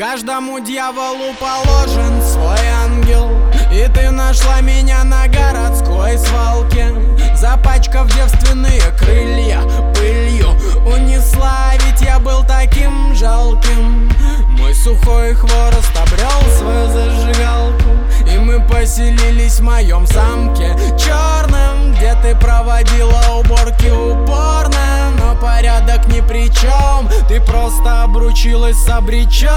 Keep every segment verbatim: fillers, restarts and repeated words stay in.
Каждому дьяволу положен свой ангел, и ты нашла меня на городской свалке, запачкав девственные крылья пылью. Унесла, ведь я был таким жалким. Мой сухой хворост обрел свою зажигалку, и мы поселились в моем замке черном, где ты проводила уборки упорно. Но порядок ни при чем, ты просто обручилась с обреченным.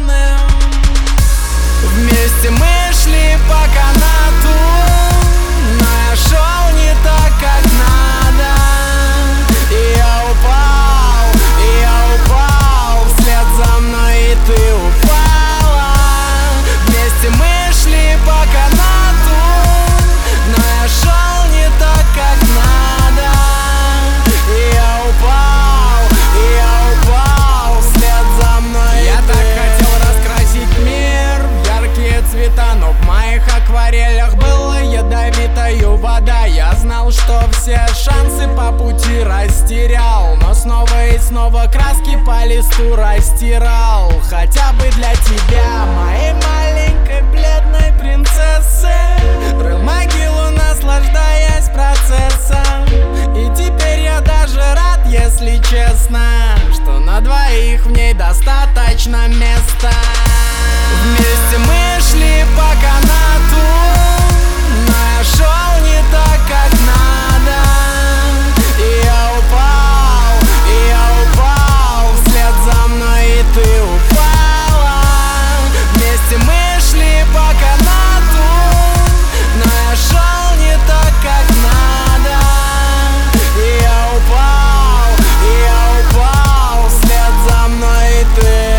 Вместе мы шли по канату, но я шел не так, как надо. И я упал, и я упал вслед за мной, и ты упала. Вместе мы шли по канату, но я шел не так, как надо. И я упал, и я упал вслед за мной. Я так хотел раскрасить мир в яркие цвета, но в моих акварелях была ядовитая вода. Я знал, что все шансы по пути растерял, но снова и снова краски по листу растирал. Хотя бы для тебя, моей маленькой бледной принцессы, рыл могилу, наслаждаясь процессом. И теперь я даже рад, если честно, что на двоих в ней достаточно места. Вместе мы шли по канату, но я шел не так, как надо. И я упал, и я упал вслед за мной, и ты упала. Вместе мы шли по канату, но я шел не так, как надо. И я упал, и я упал вслед за мной, и ты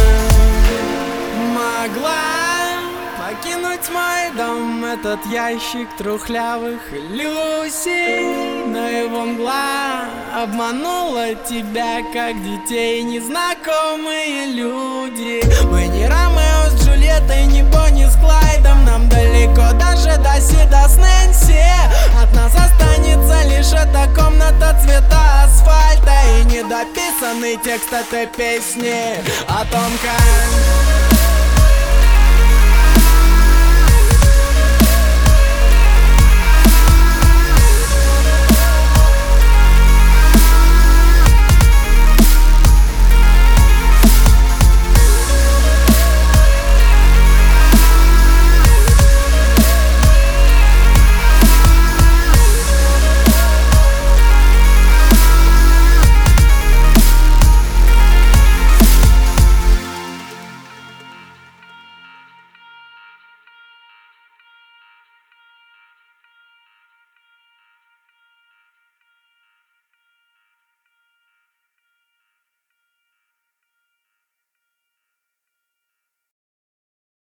могла покинуть мой дом, этот ящик трухлявых иллюзий. Но его мгла обманула тебя, как детей незнакомые люди. Мы не Ромео с Джульеттой, не Бонни с Клайдом. Нам далеко даже до Сида с Нэнси. От нас останется лишь эта комната цвета асфальта и недописанный текст этой песни о том, как